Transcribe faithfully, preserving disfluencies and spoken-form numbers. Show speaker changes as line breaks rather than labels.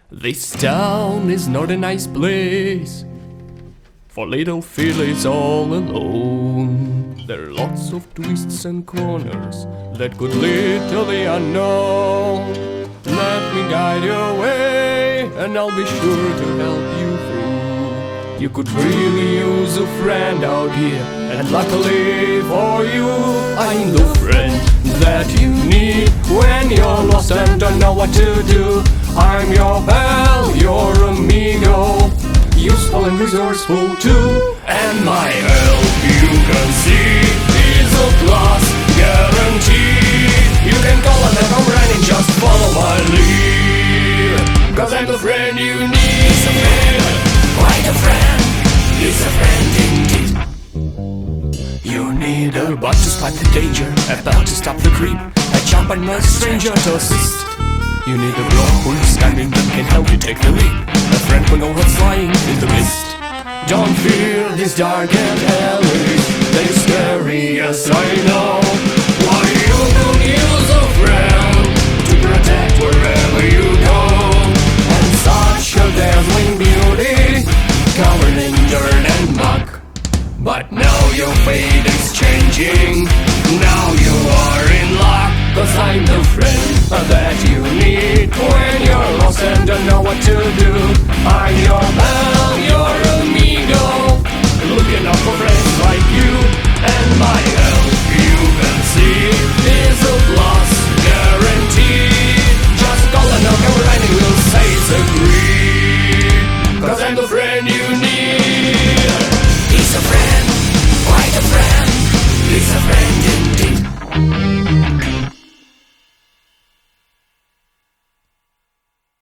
This town is not a nice place, for little Phil is all alone. There are lots of twists and corners that could lead to the unknown. Let me guide your way, and I'll be sure to help you through. You could really use a friend out here, and luckily for you, I'm the friend that you need when you're lost and don't know what to do. I'm your pal, your amigo, useful and resourceful too. And my help, you can see, is a plus guarantee. You can call on that home running, just follow my lead, cause I'm the friend you need. He's a friend, quite a friend, he's a friend indeed. You need a butt to spot the danger, a belt to stop the creep, a jump and a stranger to assist. You need a bro who's standing that can help you take the lead, a friend who knows what's lying in the mist. Don't fear these dark and alleys, they're scary, yes I know. Why you don't use a friend to protect wherever you go. And such a dazzling beauty, covered in dirt and muck. But now your fate is changing, now you are in luck, cause I'm the friend that you need when you're lost and don't know what to do. I'm your